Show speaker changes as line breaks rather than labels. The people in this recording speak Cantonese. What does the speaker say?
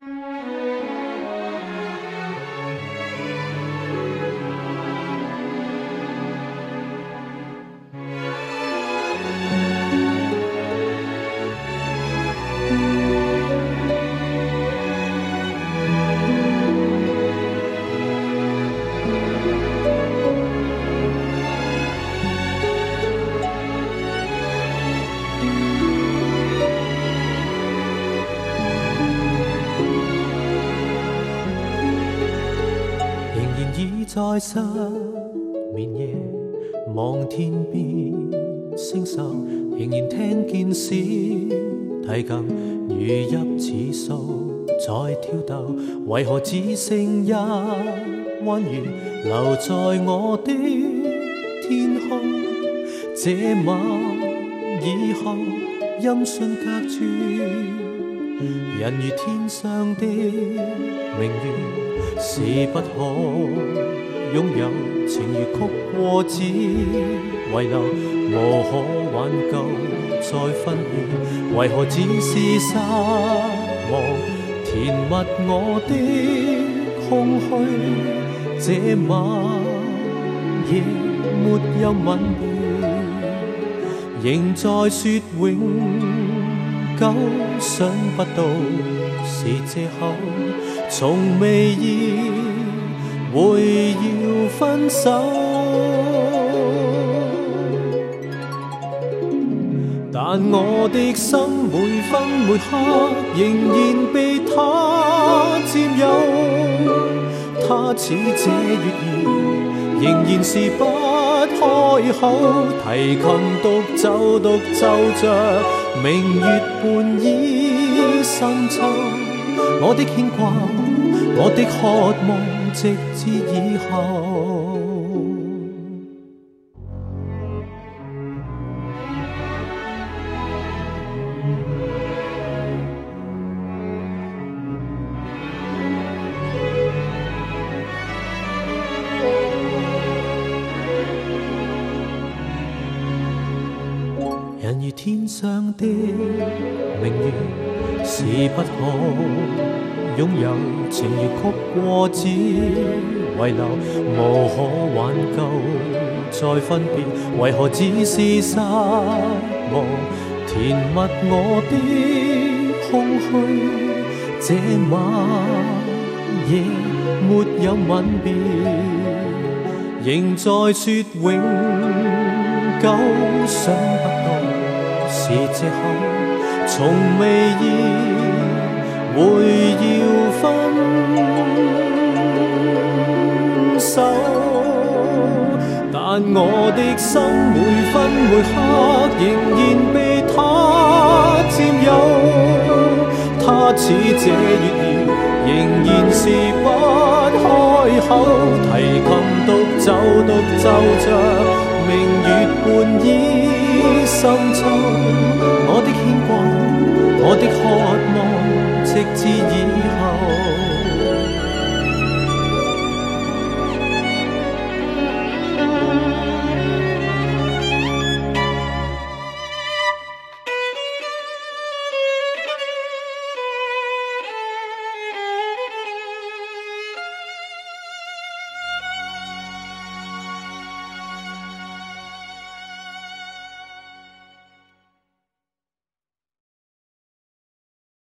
在失眠夜望天边星宿，仍然聽見小提琴如泣似訴在跳動，為何只剩一彎月留在我的天空？這晚以後音訊隔絕，人如天上的明月，是不可擁有，情如曲過只遺留，無可挽救再分別，為何只是失望填密我的空虛？這晚夜沒有吻別，仍在說永久，想不到是藉口，從未意會要分手，但我的心每分每刻仍然被他佔有，他似這月兒仍然是不開口，提琴獨奏獨奏着明月半倚深秋，我的牽掛我的渴望直至以後，人如天上的明月，是不可擁有，情如曲過只遺留，無可挽救再分別，為何只是失望填密我的空虛？這晚夜沒有吻別，仍在說永久，想不到是藉口，從未意會要分手，但我的心每分每刻仍然被他佔有，他似這月兒仍然是不開口，提琴獨奏獨奏着明月半倚深秋，我的牽掛我的渴